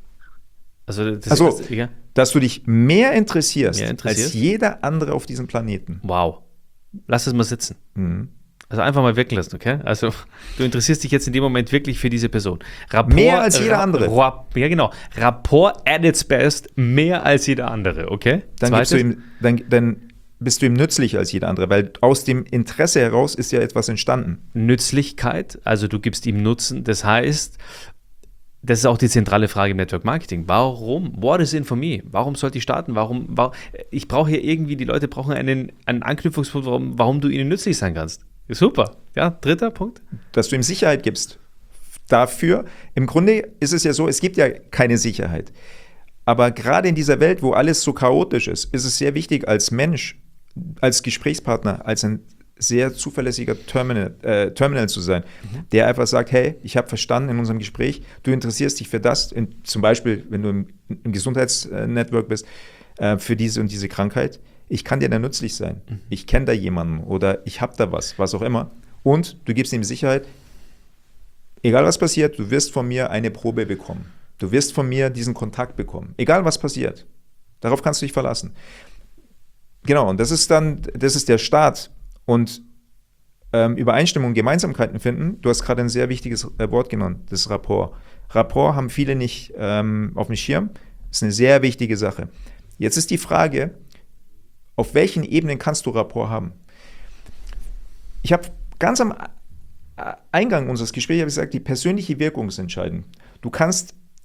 Dass du dich mehr interessierst als jeder andere auf diesem Planeten. Wow, lass es mal sitzen. Also einfach mal wirken lassen, okay? Also du interessierst dich jetzt in dem Moment wirklich für diese Person. Mehr als jeder andere. Ja, genau. Rapport at its best, mehr als jeder andere, okay? Dann bist du ihm nützlicher als jeder andere, weil aus dem Interesse heraus ist ja etwas entstanden. Nützlichkeit, also du gibst ihm Nutzen, das heißt, das ist auch die zentrale Frage im Network Marketing. Warum? What is in for me? Warum sollte ich starten? Ich brauche hier irgendwie, die Leute brauchen einen Anknüpfungspunkt, warum du ihnen nützlich sein kannst. Super. Ja, 3. Punkt. Dass du ihm Sicherheit gibst. Dafür, im Grunde ist es ja so, es gibt ja keine Sicherheit. Aber gerade in dieser Welt, wo alles so chaotisch ist es sehr wichtig als Mensch, als Gesprächspartner, als ein sehr zuverlässiger Terminal zu sein, der einfach sagt, hey, ich habe verstanden in unserem Gespräch, du interessierst dich für das, zum Beispiel, wenn du im Gesundheitsnetwork bist, für diese und diese Krankheit. Ich kann dir da nützlich sein. Ich kenne da jemanden oder ich habe da was auch immer. Und du gibst ihm Sicherheit, egal was passiert, du wirst von mir eine Probe bekommen. Du wirst von mir diesen Kontakt bekommen. Egal was passiert. Darauf kannst du dich verlassen. Genau, und das ist der Start. Und Übereinstimmung, Gemeinsamkeiten finden, du hast gerade ein sehr wichtiges Wort genannt, das Rapport. Rapport haben viele nicht auf dem Schirm. Das ist eine sehr wichtige Sache. Jetzt ist die Frage, auf welchen Ebenen kannst du Rapport haben? Ich habe ganz am Eingang unseres Gesprächs gesagt, die persönliche Wirkung ist entscheidend. Du kannst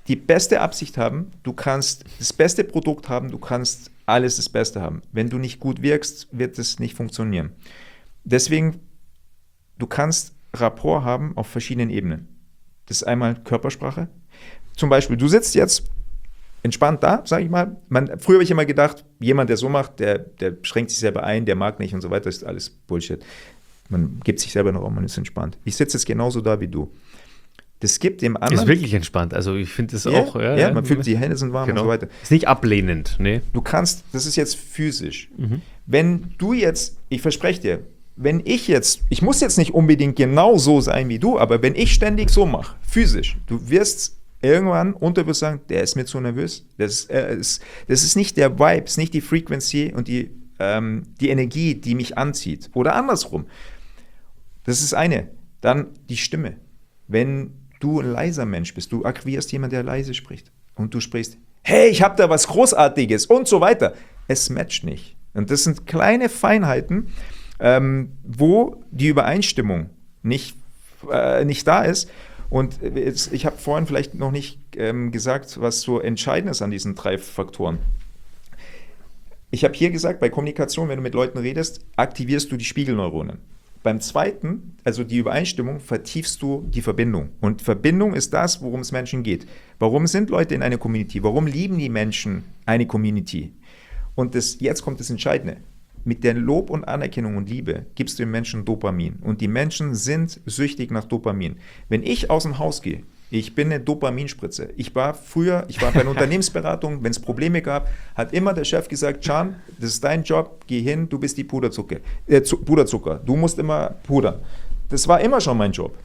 die beste Absicht haben, du kannst das beste Produkt haben, du kannst alles das Beste haben. Wenn du nicht gut wirkst, wird es nicht funktionieren. Deswegen, du kannst Rapport haben auf verschiedenen Ebenen. Das ist einmal Körpersprache. Zum Beispiel, du sitzt jetzt entspannt da, sage ich mal. Früher habe ich immer gedacht, jemand, der so macht, der schränkt sich selber ein, der mag nicht und so weiter, ist alles Bullshit. Man gibt sich selber noch Raum, man ist entspannt. Ich sitze jetzt genauso da wie du. Das gibt dem anderen... Ist wirklich entspannt. Also ich finde das auch... Ja, man fühlt, die Hände sind warm und so weiter. Ist nicht ablehnend, ne? Du kannst, das ist jetzt physisch. Wenn du jetzt, ich verspreche dir, wenn ich muss jetzt nicht unbedingt genau so sein wie du, aber wenn ich ständig so mache, physisch, du wirst irgendwann unterbewusst sagen, der ist mir zu nervös. Das ist nicht der Vibe, es ist nicht die Frequency und die Energie, die mich anzieht. Oder andersrum. Das ist eine. Dann die Stimme. Wenn du ein leiser Mensch bist, du akquirierst jemanden, der leise spricht und du sprichst, hey, ich habe da was Großartiges und so weiter. Es matcht nicht. Und das sind kleine Feinheiten, wo die Übereinstimmung nicht da ist. Und ich habe vorhin vielleicht noch nicht gesagt, was so entscheidend ist an diesen 3 Faktoren. Ich habe hier gesagt, bei Kommunikation, wenn du mit Leuten redest, aktivierst du die Spiegelneuronen. Beim zweiten, also die Übereinstimmung, vertiefst du die Verbindung. Und Verbindung ist das, worum es Menschen geht. Warum sind Leute in einer Community? Warum lieben die Menschen eine Community? Und jetzt kommt das Entscheidende. Mit der Lob und Anerkennung und Liebe gibst du den Menschen Dopamin. Und die Menschen sind süchtig nach Dopamin. Wenn ich aus dem Haus gehe, ich bin eine Dopaminspritze. Ich war bei einer Unternehmensberatung, wenn es Probleme gab, hat immer der Chef gesagt, Can, das ist dein Job, geh hin, du bist die Puderzucker. Du musst immer pudern. Das war immer schon mein Job.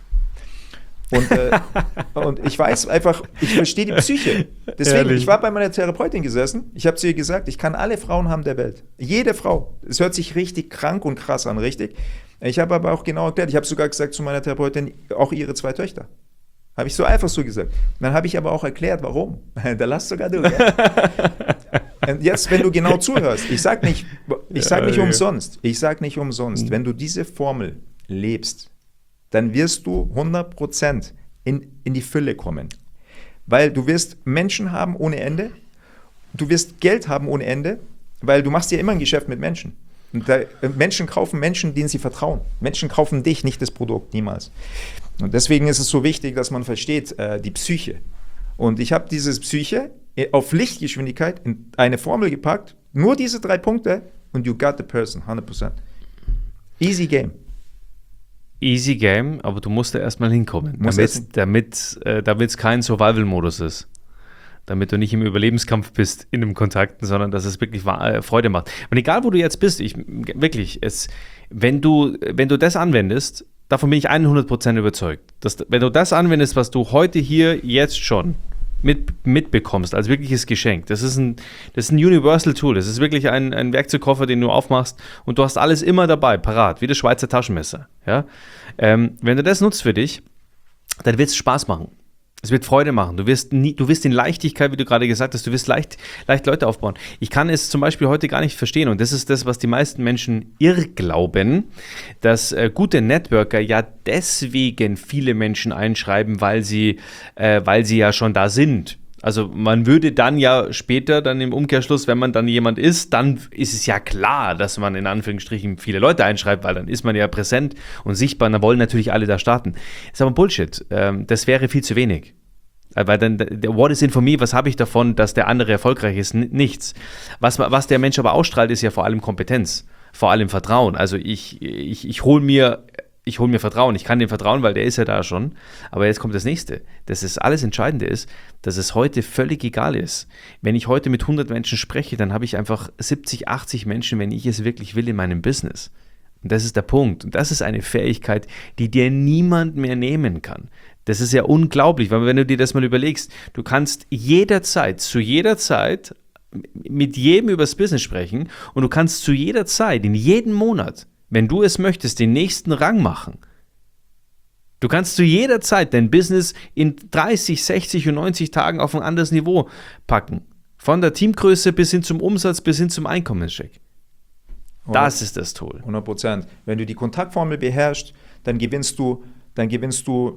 Und ich weiß einfach, ich verstehe die Psyche. Deswegen, Ehrlich? ich war bei meiner Therapeutin gesessen, ich habe zu ihr gesagt, ich kann alle Frauen haben der Welt. Jede Frau. Es hört sich richtig krank und krass an, richtig? Ich habe aber auch genau erklärt, ich habe sogar gesagt zu meiner Therapeutin, auch ihre 2 Töchter. Habe ich so einfach so gesagt. Dann habe ich aber auch erklärt, warum. Da lachst sogar du. Und jetzt, wenn du genau zuhörst, ich sage nicht umsonst, wenn du diese Formel lebst, dann wirst du 100% in die Fülle kommen. Weil du wirst Menschen haben ohne Ende, du wirst Geld haben ohne Ende, weil du machst ja immer ein Geschäft mit Menschen. Und Menschen kaufen Menschen, denen sie vertrauen. Menschen kaufen dich, nicht das Produkt, niemals. Und deswegen ist es so wichtig, dass man versteht, die Psyche. Und ich habe diese Psyche auf Lichtgeschwindigkeit in eine Formel gepackt, nur diese 3 Punkte und you got the person, 100%. Easy game. Easy Game, aber du musst da erstmal hinkommen, damit es kein Survival-Modus ist. Damit du nicht im Überlebenskampf bist in dem Kontakten, sondern dass es wirklich Freude macht. Und egal, wo du jetzt bist, wenn du das anwendest, davon bin ich 100% überzeugt, dass wenn du das anwendest, was du heute hier jetzt schon mitbekommst, als wirkliches Geschenk. Das ist ein Universal Tool. Das ist wirklich ein Werkzeugkoffer, den du aufmachst und du hast alles immer dabei, parat, wie das Schweizer Taschenmesser. Ja? Wenn du das nutzt für dich, dann wird es Spaß machen. Es wird Freude machen. Du wirst in Leichtigkeit, wie du gerade gesagt hast, du wirst leicht Leute aufbauen. Ich kann es zum Beispiel heute gar nicht verstehen und das ist das, was die meisten Menschen irrglauben, dass gute Networker ja deswegen viele Menschen einschreiben, weil sie ja schon da sind. Also man würde dann ja später, dann im Umkehrschluss, wenn man dann jemand ist, dann ist es ja klar, dass man in Anführungsstrichen viele Leute einschreibt, weil dann ist man ja präsent und sichtbar, dann wollen natürlich alle da starten. Das ist aber Bullshit. Das wäre viel zu wenig. Weil dann, what is in for me, was habe ich davon, dass der andere erfolgreich ist? Nichts. Was der Mensch aber ausstrahlt, ist ja vor allem Kompetenz, vor allem Vertrauen. Also ich hole mir Vertrauen. Ich kann dem vertrauen, weil der ist ja da schon. Aber jetzt kommt das Nächste. Das alles Entscheidende ist, dass es heute völlig egal ist. Wenn ich heute mit 100 Menschen spreche, dann habe ich einfach 70, 80 Menschen, wenn ich es wirklich will, in meinem Business. Und das ist der Punkt. Und das ist eine Fähigkeit, die dir niemand mehr nehmen kann. Das ist ja unglaublich, weil wenn du dir das mal überlegst, du kannst zu jeder Zeit mit jedem übers Business sprechen und du kannst zu jeder Zeit, in jedem Monat, wenn du es möchtest, den nächsten Rang machen. Du kannst zu jeder Zeit dein Business in 30, 60 und 90 Tagen auf ein anderes Niveau packen. Von der Teamgröße bis hin zum Umsatz, bis hin zum Einkommenscheck. Das ist das Tool. 100%. Wenn du die Kontaktformel beherrschst, dann gewinnst du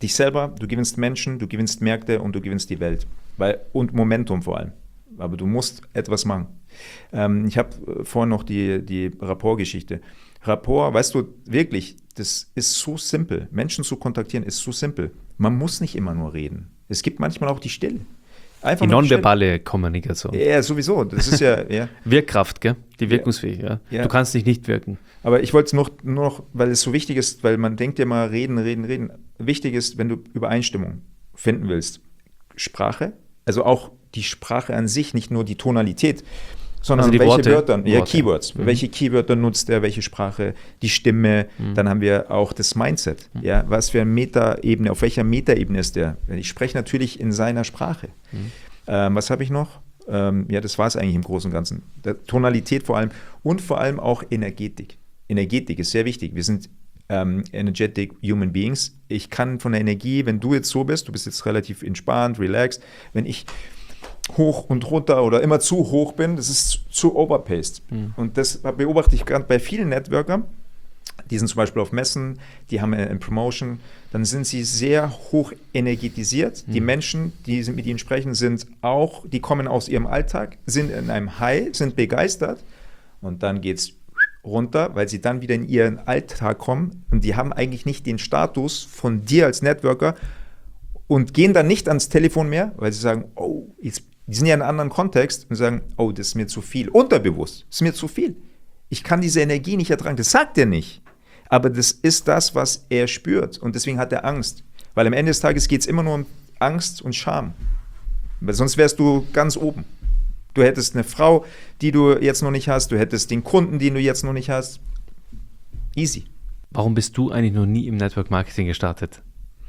dich selber, du gewinnst Menschen, du gewinnst Märkte und du gewinnst die Welt. Und Momentum vor allem. Aber du musst etwas machen. Ich habe vorhin noch die Rapport-Geschichte. Rapport, weißt du, wirklich, das ist so simpel. Menschen zu kontaktieren ist so simpel. Man muss nicht immer nur reden. Es gibt manchmal auch die Stille. Einfach die nonverbale Kommunikation. Ja, sowieso. Das ist ja. Wirkkraft, gell? Die wirkungsfähig, ja. Du kannst nicht wirken. Aber ich wollte es nur noch, weil es so wichtig ist, weil man denkt ja mal, reden. Wichtig ist, wenn du Übereinstimmung finden willst, Sprache, also auch die Sprache an sich, nicht nur die Tonalität, sondern also welche Worte. Wörter, Keywords. Welche Keywörter nutzt er, welche Sprache, die Stimme. Dann haben wir auch das Mindset. Ja, was für eine Metaebene, auf welcher Metaebene ist der? Ich spreche natürlich in seiner Sprache. Was habe ich noch? Das war es eigentlich im Großen und Ganzen. Tonalität vor allem und vor allem auch Energetik. Energetik ist sehr wichtig. Wir sind energetic human beings. Ich kann von der Energie, wenn du jetzt so bist, du bist jetzt relativ entspannt, relaxed, wenn ich hoch und runter oder immer zu hoch bin, das ist zu overpaced. Und das beobachte ich gerade bei vielen Networkern, die sind zum Beispiel auf Messen, die haben eine Promotion, dann sind sie sehr hoch energetisiert. Die Menschen, die mit ihnen sprechen, die kommen aus ihrem Alltag, sind in einem High, sind begeistert und dann geht es runter, weil sie dann wieder in ihren Alltag kommen und die haben eigentlich nicht den Status von dir als Networker und gehen dann nicht ans Telefon mehr, weil sie sagen, oh, die sind ja in einem anderen Kontext und sagen, oh, das ist mir zu viel. Unterbewusst, das ist mir zu viel. Ich kann diese Energie nicht ertragen. Das sagt er nicht. Aber das ist das, was er spürt. Und deswegen hat er Angst. Weil am Ende des Tages geht es immer nur um Angst und Scham. Weil sonst wärst du ganz oben. Du hättest eine Frau, die du jetzt noch nicht hast. Du hättest den Kunden, den du jetzt noch nicht hast. Easy. Warum bist du eigentlich noch nie im Network Marketing gestartet?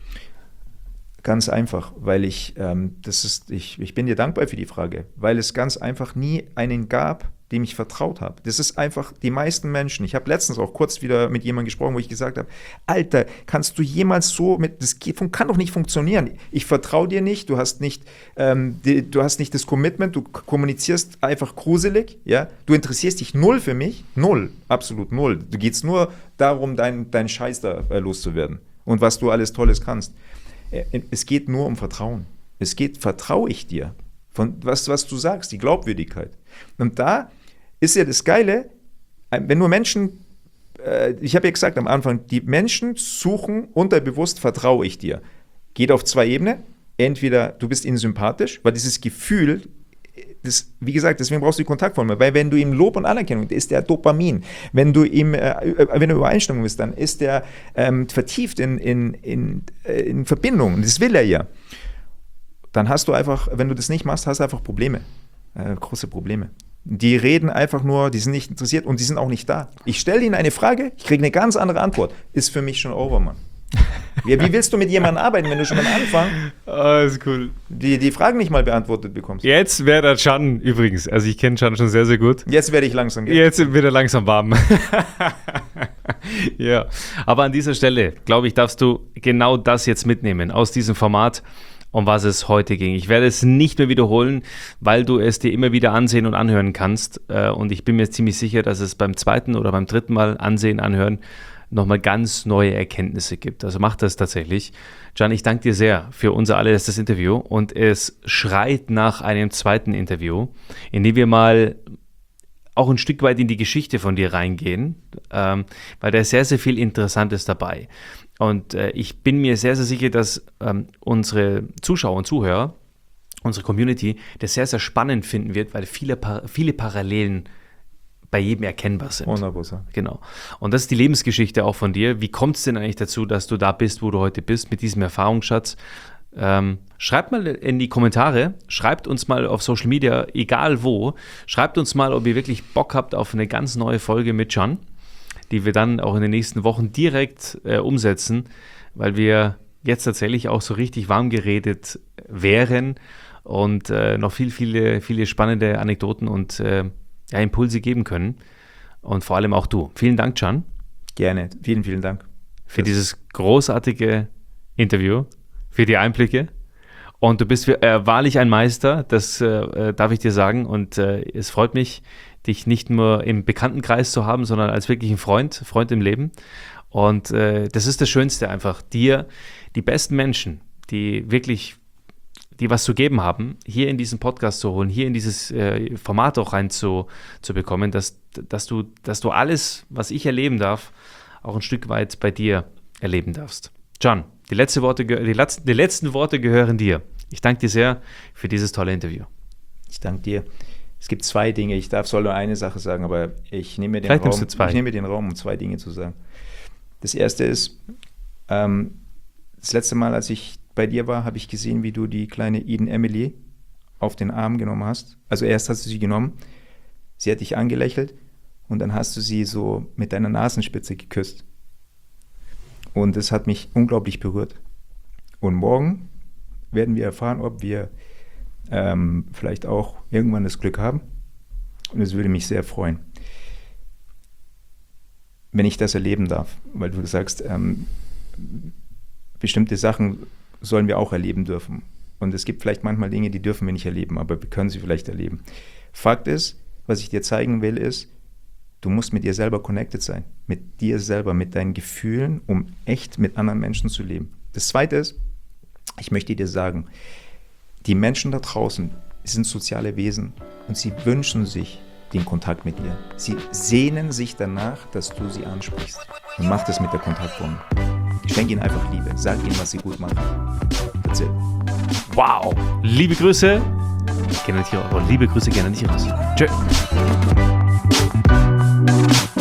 Ganz einfach, weil ich bin dir dankbar für die Frage, weil es ganz einfach nie einen gab, dem ich vertraut habe. Das ist einfach die meisten Menschen. Ich habe letztens auch kurz wieder mit jemandem gesprochen, wo ich gesagt habe, Alter, kannst du jemals kann doch nicht funktionieren. Ich vertraue dir nicht, du hast nicht das Commitment, du kommunizierst einfach gruselig, ja? Du interessierst dich null für mich, null, absolut null. Du geht's nur darum, dein Scheiß da loszuwerden und was du alles Tolles kannst. Es geht nur um Vertrauen. Vertraue ich dir? Von was du sagst, die Glaubwürdigkeit. Und da ist ja das Geile, wenn nur Menschen, ich habe ja gesagt am Anfang, die Menschen suchen unterbewusst, vertraue ich dir. Geht auf zwei Ebenen. Entweder du bist ihnen sympathisch, weil dieses Gefühl, wie gesagt, deswegen brauchst du die Kontaktformel, weil wenn du ihm Lob und Anerkennung, ist der Dopamin. Wenn du Übereinstimmung bist, dann ist der vertieft in Verbindung. Das will er ja. Dann hast du einfach, wenn du das nicht machst, hast du einfach Probleme. Große Probleme. Die reden einfach nur, die sind nicht interessiert und die sind auch nicht da. Ich stelle ihnen eine Frage, ich kriege eine ganz andere Antwort. Ist für mich schon over, Mann. Wie willst du mit jemandem arbeiten, wenn du schon am Anfang ist cool. die Fragen nicht mal beantwortet bekommst? Jetzt wäre der Can übrigens, also ich kenne Can schon sehr, sehr gut. Jetzt werde ich langsam. Gell? Jetzt wird er langsam warm. Ja, aber an dieser Stelle, glaube ich, darfst du genau das jetzt mitnehmen aus diesem Format, um was es heute ging. Ich werde es nicht mehr wiederholen, weil du es dir immer wieder ansehen und anhören kannst. Und ich bin mir ziemlich sicher, dass es beim zweiten oder beim dritten Mal ansehen, anhören, nochmal ganz neue Erkenntnisse gibt. Also mach das tatsächlich. Can, ich danke dir sehr für unser allererstes Interview und es schreit nach einem zweiten Interview, in dem wir mal auch ein Stück weit in die Geschichte von dir reingehen, weil da ist sehr, sehr viel Interessantes dabei. Und ich bin mir sehr, sehr sicher, dass unsere Zuschauer und Zuhörer, unsere Community, das sehr, sehr spannend finden wird, weil viele Parallelen bei jedem erkennbar sind. 100%. Genau. Und das ist die Lebensgeschichte auch von dir. Wie kommt es denn eigentlich dazu, dass du da bist, wo du heute bist, mit diesem Erfahrungsschatz? Schreibt mal in die Kommentare, schreibt uns mal auf Social Media, egal wo, schreibt uns mal, ob ihr wirklich Bock habt auf eine ganz neue Folge mit Can, die wir dann auch in den nächsten Wochen direkt umsetzen, weil wir jetzt tatsächlich auch so richtig warm geredet wären und noch viele spannende Anekdoten und Impulse geben können. Und vor allem auch du. Vielen Dank, Can. Gerne. Vielen, vielen Dank. Für dieses großartige Interview, für die Einblicke. Und du bist wahrlich ein Meister, das darf ich dir sagen. Und es freut mich, dich nicht nur im Bekanntenkreis zu haben, sondern als wirklich ein Freund im Leben. Und das ist das Schönste einfach, dir die besten Menschen, die wirklich, die was zu geben haben, hier in diesen Podcast zu holen, hier in dieses Format auch rein zu bekommen, dass du alles, was ich erleben darf, auch ein Stück weit bei dir erleben darfst. John, die letzten Worte gehören dir. Ich danke dir sehr für dieses tolle Interview. Ich danke dir. Es gibt zwei Dinge. Soll nur eine Sache sagen, aber ich nehme mir den Raum, um zwei Dinge zu sagen. Das erste ist, das letzte Mal, als ich bei dir war, habe ich gesehen, wie du die kleine Eden Emily auf den Arm genommen hast. Also erst hast du sie genommen, sie hat dich angelächelt und dann hast du sie so mit deiner Nasenspitze geküsst. Und das hat mich unglaublich berührt. Und morgen werden wir erfahren, ob wir vielleicht auch irgendwann das Glück haben. Und es würde mich sehr freuen, wenn ich das erleben darf. Weil du sagst, bestimmte Sachen sollen wir auch erleben dürfen. Und es gibt vielleicht manchmal Dinge, die dürfen wir nicht erleben, aber wir können sie vielleicht erleben. Fakt ist, was ich dir zeigen will, ist, du musst mit dir selber connected sein. Mit dir selber, mit deinen Gefühlen, um echt mit anderen Menschen zu leben. Das Zweite ist, ich möchte dir sagen, die Menschen da draußen sind soziale Wesen und sie wünschen sich den Kontakt mit dir. Sie sehnen sich danach, dass du sie ansprichst. Und mach das mit der Kontaktform. Schenk ihnen einfach Liebe. Sag ihnen, was sie gut machen. That's it. Wow. Liebe Grüße. Liebe Grüße gerne nicht raus. Tschö.